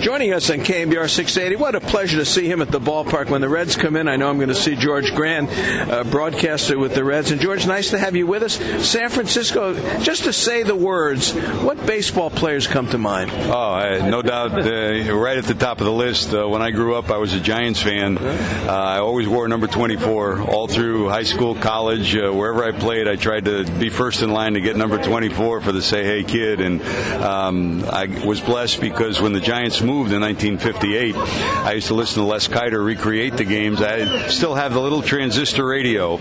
joining us on KMBR 680. What a pleasure to see him at the ballpark. When the Reds come in, I know I'm going to see George Grand, broadcaster with the Reds. And George, nice to have you with us. San Francisco, just to say the words, what baseball players come to mind? Oh, no doubt, right at the top of the list. When I grew up, I was a Giants fan. I always wore number 24 all through high school, college. Wherever I played, I tried to be first in line to get number 24 for the Say Hey Kid. And I was blessed because when the Giants moved in 1958, I used to listen to Les Kiter recreate the games. I still have the little transistor radio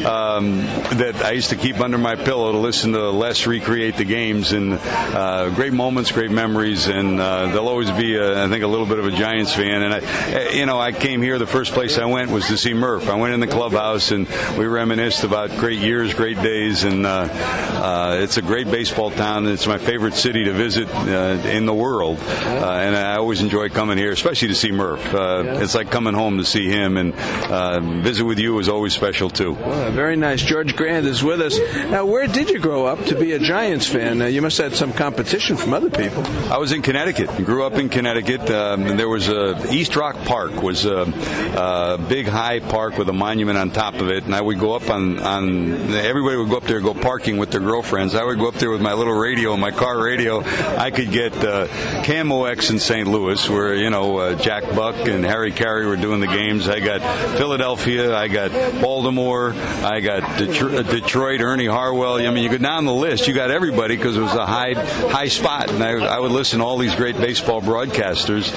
that I used to keep under my pillow to listen to Les recreate the games. And great moments, great memories, and they'll always be, I think, a little bit of a Giants fan. And I came here. The first place I went was to see Murph. I went in the clubhouse and we reminisced about great years, great days, and it's a great baseball town. It's my favorite city to visit in the world, and I always enjoy coming here, especially to see Murph. It's like coming home to see him, and visit with you is always special too. Very nice. George Grand is with us. Now, where did you grow up to be a Giants fan? You must have had some competition from other people. I was in Connecticut. Grew up in Connecticut. There was East Rock Park was a big high park with a monument on top of it, and I would go up on everybody would go up there, go parking with their girlfriends. I would go up there with my little radio, my car radio. I could get KMOX in St. Louis, where Jack Buck and Harry Carey were doing the games. I got Philadelphia, I got Baltimore, I got Detroit, Ernie Harwell. I mean, you go down the list, you got everybody because it was a high spot, and I would listen to all these great baseball broadcasters,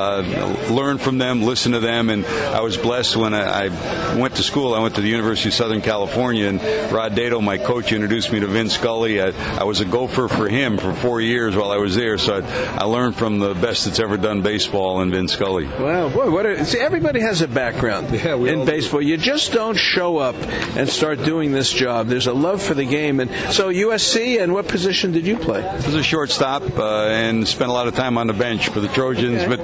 learn from them, listen to them, and I was blessed when I went to school. I went to the University of Southern California, and Rod Dato, my coach, introduced me to Vin Scully. I was a gopher for him for 4 years while I was there, so I learned from the best that's ever done baseball in Vin Scully. Wow, boy, see, everybody has a background in baseball. You just don't show up and start doing this job. There's a love for the game. And so USC, and what position did you play? I was a shortstop and spent a lot of time on the bench for the Trojans, but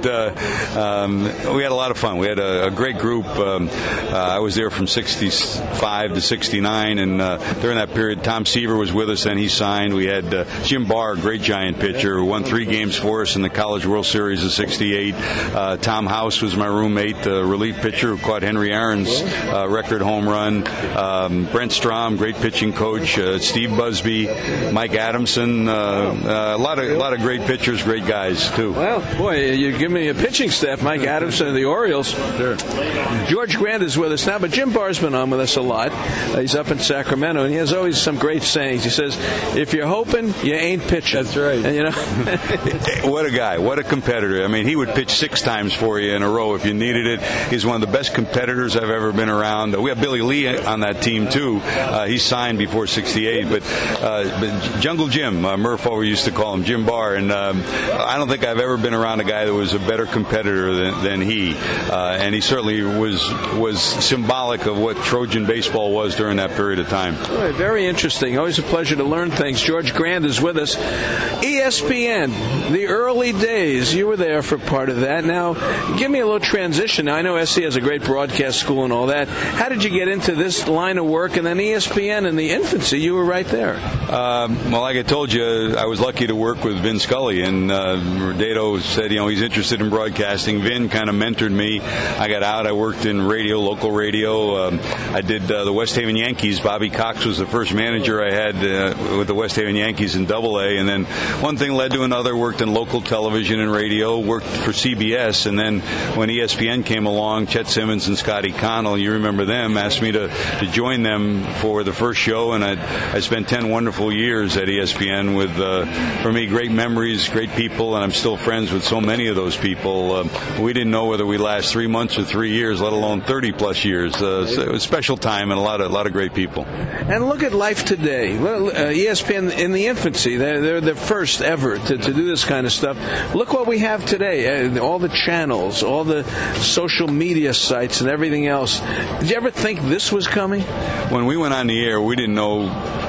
we had a lot of fun. We had a great group. I was there from 65 to 69, and during that period, Tom Seaver was with us, and he signed. We had Jim Barr, a great Giant pitcher, who won 3 games for us in the College World Series of 68. Tom House was my roommate, the relief pitcher who caught Henry Aaron's record home run. Brent Strom, great pitching coach. Steve Busby, Mike Adamson, a lot of great pitchers, great guys too. Well, boy, you give me a pitching staff. Mike Adamson of the Orioles. Sure. George Grand is with us now, but Jim Barr's been on with us a lot. He's up in Sacramento, and he has always some great sayings. He says, "If you're hoping, you ain't pitching." That's right. And, what a guy! What a competitor! I mean, he would pitch 6 times for you in a row if you needed it. He's one of the best competitors I've ever been around. We have Billy Lee on that team too. He signed before 68, but Jungle Jim, Murph always used to call him Jim Barr, and I don't think I've ever been around a guy that was a better competitor than he. And he certainly was symbolic of what Trojan baseball was during that period of time. Right, very interesting. Always a pleasure to learn things. George Grand is with us. ESPN, the early days. You were there for part of that. Now, give me a little transition. Now, I know SC has a great broadcast school and all that. How did you get into this line of work? And then ESPN in the infancy, you were right there. Well, like I told you, I was lucky to work with Vin Scully, and Dato said, he's interested in broadcasting. Vin kind of mentored me. I got out. I worked in radio, local radio. I did the West Haven Yankees. Bobby Cox was the first manager I had with the West Haven Yankees in AA. And then one thing led to another. Worked in local television and radio. Worked for CBS. And then when ESPN came along, Chet Simmons and Scotty Connell, you remember them, asked me to join them for the first show. And I spent 10 wonderful years at ESPN with, for me, great memories, great people. And I'm still friends with so many of those people. We didn't know whether we last 3 months or 3 years, let alone 30-plus years. So it was a special time and a lot of great people. And look at life today. ESPN in the infancy, they're the first ever to do this kind of stuff. Look what we have today. All the channels, all the social media sites and everything else. Did you ever think this was coming? When we went on the air, we didn't know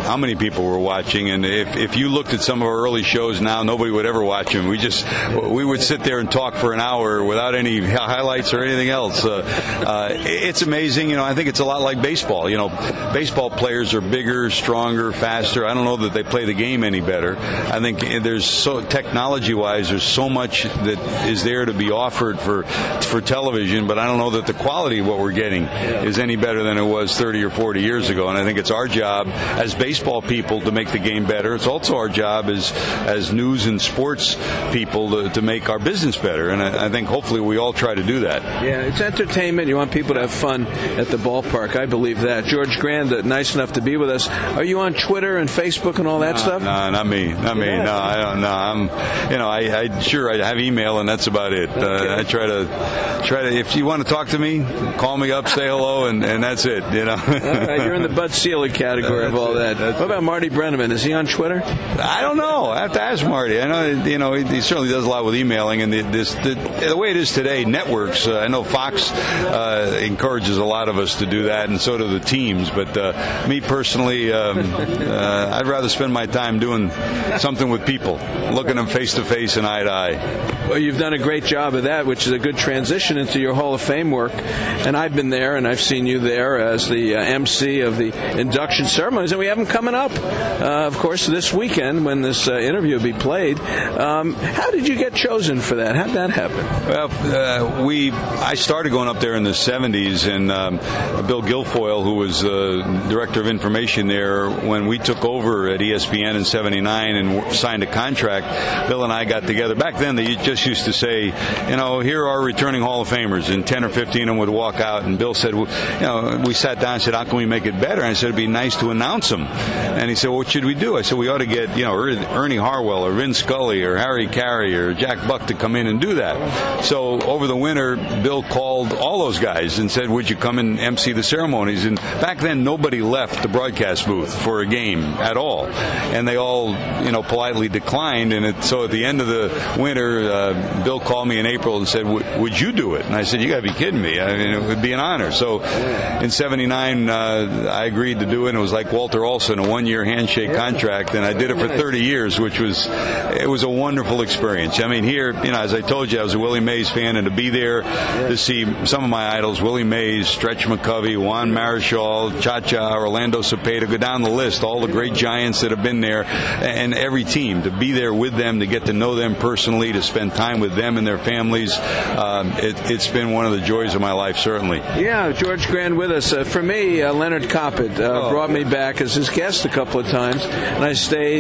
how many people were watching. And if you looked at some of our early shows now, nobody would ever watch them. We would sit there and talk for an hour without any highlights or anything else. It's amazing. I think it's a lot like baseball. Baseball players are bigger, stronger, faster. I don't know that they play the game any better. I think technology-wise, there's so much that is there to be offered for television, but I don't know that the quality of what we're getting is any better than it was 30 or 40 years ago. And I think it's our job as baseball people to make the game better. It's also our job as news and sports people to make our business better. And I think hopefully we all try to do that. Yeah, it's entertainment. You want people to have fun at the ballpark. I believe that. George Grand, nice enough to be with us. Are you on Twitter and Facebook and all that stuff? No, not me. No, I don't know. I have email and that's about it. Okay. I try to. If you want to talk to me, call me up, say hello, and that's it. All right, you're in the Bud Selig category of all that. What about Marty Brennaman? Is he on Twitter? I don't know. I have to ask Marty. I know, he certainly does a lot with emailing, and the way it is today, networks. I know Fox encourages a lot of us to do that, and so do the teams. But me personally, I'd rather spend my time doing something with people, looking them face to face and eye to eye. Well, you've done a great job of that, which is a good transition into your Hall of Fame work. And I've been there, and I've seen you there as the MC of the induction ceremonies. And we have them coming up, of course, this weekend when this interview will be played. How did you get chosen for that? How did that happen? Well, I started going up there in the 70s, and Bill Guilfoyle, who was director of information there, when we took over at ESPN in 79 and signed a contract, Bill and I got together. Back then, they just used to say, here are returning Hall of Famers, and 10 or 15 of them would walk out, and Bill said, we sat down and said, how can we make it better? And I said, it'd be nice to announce them. And he said, what should we do? I said, we ought to get, Ernie Harwell or Vin Scully or Harry Carey or Jack Buck to come in and do that. So over the winter, Bill called all those guys and said, would you come and MC the ceremonies? And back then, nobody left the broadcast booth for a game at all. And they all, politely declined. And so at the end of the winter, Bill called me in April and said, would you do it? And I said, you got to be kidding me. I mean, it would be an honor. So in 79, I agreed to do it. And it was like Walter Olson, a one-year handshake contract. And I did it for 30 years, which was a wonderful experience. I mean, here, as I told you, I was a Willie Mays fan. And to be there to see some of my idols, Willie Mays, Stretch McCovey, Juan Marichal, Cha-Cha, Orlando Cepeda, go down the list, all the great Giants that have been there, and every team, to be there with them, to get to know them personally, to spend time with them and their families. It's been one of the joys of my life, certainly. Yeah, George Grand with us. For me, Leonard Coppett brought me back as his guest a couple of times, and I stayed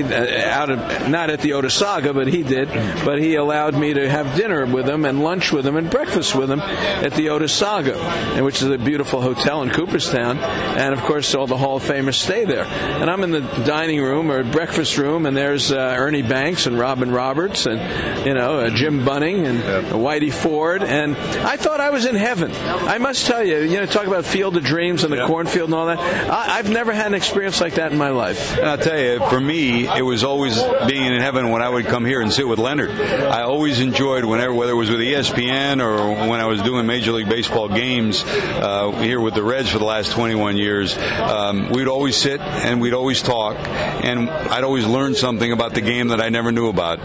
not at the Otesaga, but he did, but he allowed me to have dinner with him and lunch with him and breakfast with him at the Otesaga, which is a beautiful hotel in Cooperstown, and of course all the Hall of Famers stay there. And I'm in the dining room or breakfast room, and there's Ernie Banks and Robin Roberts and Jim Bunning and Whitey Ford, and I thought I was in heaven. I must tell you, talk about Field of Dreams and the cornfield and all that. I've never had an experience like that in my life. And I'll tell you, for me, it was always being in heaven when I would come here and sit with Leonard. I always enjoyed whether it was with ESPN or when I was doing Major League Baseball games here with the Reds for the last 21 years, we'd always sit and we'd always talk, and I'd always learn something about the game that I never knew about.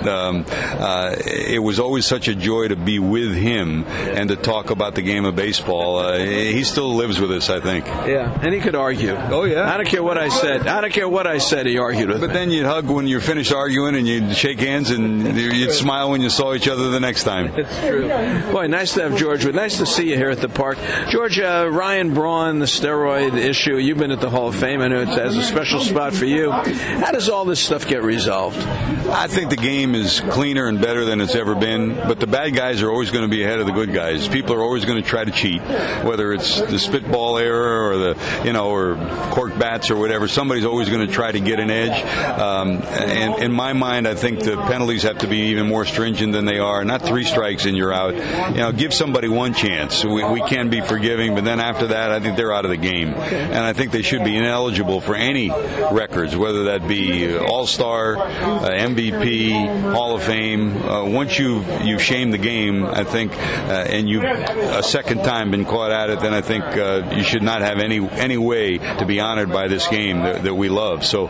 It was always such a joy to be with him and to talk about the game of baseball. He still lives with us, I think. Yeah, and he could argue. Oh, yeah. I don't care what I said. He argued with me. But then you'd hug when you're finished arguing, and you'd shake hands, and you'd smile when you saw each other the next time. It's true. Boy, nice to have George. Nice to see you here at the park. George, Ryan Braun, the steroid issue, you've been at the Hall of Fame. I know it has a special spot for you. How does all this stuff get resolved? I think the game is cleaner and better than it's ever been, but the bad guys are always going to be ahead of the good guys. People are always going to try to cheat, whether it's the spitball era or or cork bats or whatever. Somebody's always going to try to get an edge. And in my mind, I think the penalties have to be even more stringent than they are. Not 3 strikes and you're out. Give somebody one chance. We can be forgiving, but then after that, I think they're out of the game. And I think they should be ineligible for any records, whether that be All-Star, MVP, Hall of Fame. Once you've shamed the game, I think, and you've a second time been caught at it, then I think you should not have any way to be honored by this game that we love. So,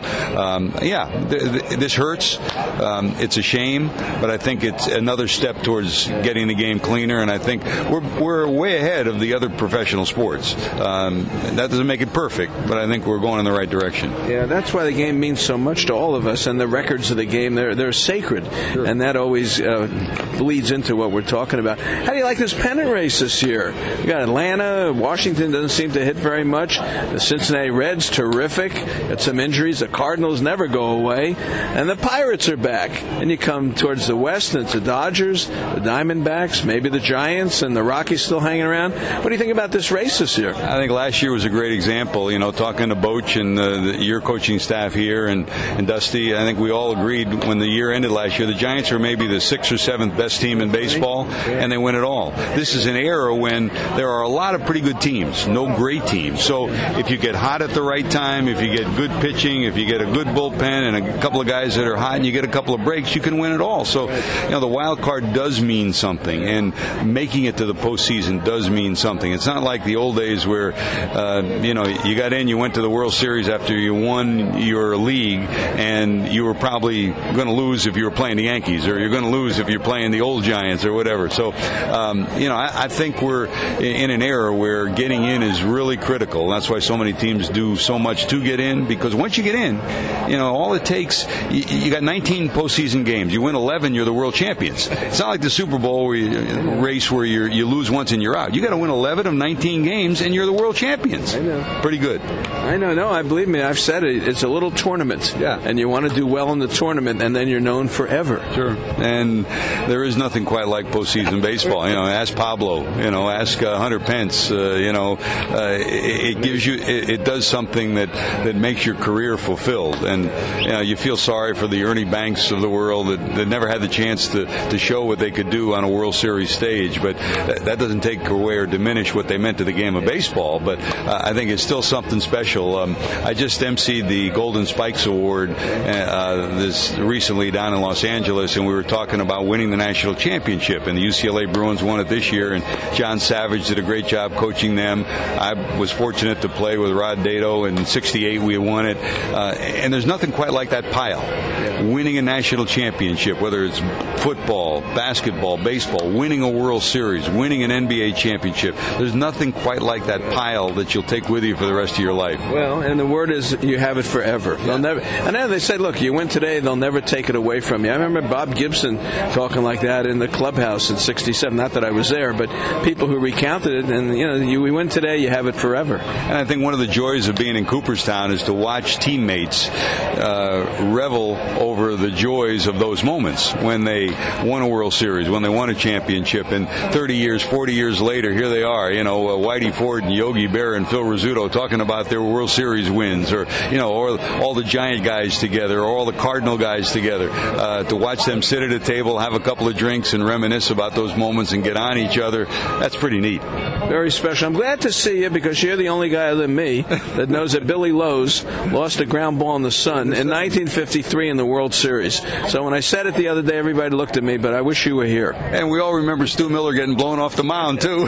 this hurts. It's a shame, but I think it's another step towards getting the game cleaner, and I think we're way ahead of the other professional sports. That doesn't make it perfect, but I think we're going in the right direction. Yeah, that's why the game means so much to all of us, and the records of the game, they're sacred, sure. And that always leads into what we're talking about. How do you like this pennant race this year? You got Atlanta, Washington doesn't seem to hit very much. The Cincinnati Reds, terrific. Got some injuries. The Cardinals never go away. And the Pirates are back. And you come towards the West, and it's the Dodgers, the Diamondbacks, maybe the Giants, and the Rockies still hanging around. What do you think about this race this year? I think last year was a great example. Talking to Boch and your coaching staff here and Dusty, I think we all agreed when the year ended last year, the Giants are maybe the 6th or 7th best team in baseball, and they win it all. This is an era when there are a lot of pretty good teams, no great teams. So if you get hot at the right time, if you get good pitching, if you get a good bullpen and a couple of guys that are hot and you get a couple of breaks, you can win it all. So, the wild card does mean something, and making it to the postseason does mean something. It's not like the old days where, you got in, you went to the World Series after you won your league, and you were probably going to lose if you were playing the Yankees, or you're going to lose if you're playing the old Giants or whatever. So, I think we're in an era where getting in is really critical. That's why so many teams do so much to get in, because once you get in, all it takes, you got 19 postseason games. You win 11, you're the world champions. It's not like the Super Bowl race where you lose once and you're out. You got to win 11 of 19 games and you're the world champions. I know. Pretty good. I know. No, I believe me. I've said it. It's a little tournament. Yeah. And you want to do well in the tournament, and then you're known forever. Sure. And there is nothing quite like postseason baseball. Ask Pablo. Ask Hunter Pence. It gives you. It does something that makes your career fulfilled, and you feel sorry for the Ernie Banks of the world that never had the chance to show what they could do on a World Series stage. But that doesn't take away or diminish what they meant to the game of baseball. But I think it's still something special. I just emceed the Golden Spikes Award this recently down in Los Angeles, and we were talking about winning the national championship. And the UCLA Bruins won it this year, and John Savage did a great job coaching them. I was fortunate to play with Rod Dedeaux. In '68 we won it, and there's nothing quite like that pile. Winning a national championship, whether it's football, basketball, baseball, winning a World Series, winning an NBA championship. There's nothing quite like that pile that you'll take with you for the rest of your life. Well, and the word is you have it forever. They'll never. And then they say, look, you win today, they'll never take it away from you. I remember Bob Gibson talking like that in the clubhouse in '67. Not that I was there, but people who recounted it. And we win today, you have it forever. And I think one of the joys of being in Cooperstown is to watch teammates revel over the joys of those moments when they won a World Series, when they won a championship, and 30 years, 40 years later, here they are, Whitey Ford and Yogi Berra and Phil Rizzuto talking about their World Series wins, or all the Giant guys together, or all the Cardinal guys together, to watch them sit at a table, have a couple of drinks, and reminisce about those moments and get on each other. That's pretty neat. Very special. I'm glad to see you, because you're the only guy other than me that knows that Billy Lowe's lost a ground ball in the sun in 1953 in the World Series. So when I said it the other day, everybody looked at me, but I wish you were here. And we all remember Stu Miller getting blown off the mound, too.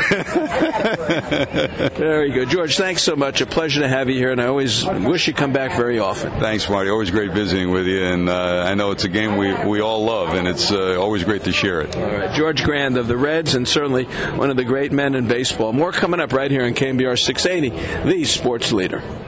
Very good. George, thanks so much. A pleasure to have you here, and I always wish you come back very often. Thanks, Marty. Always great visiting with you, and I know it's a game we all love, and it's always great to share it. All right. George Grand of the Reds, and certainly one of the great men in baseball. More coming up right here on KNBR 680, the sports leader.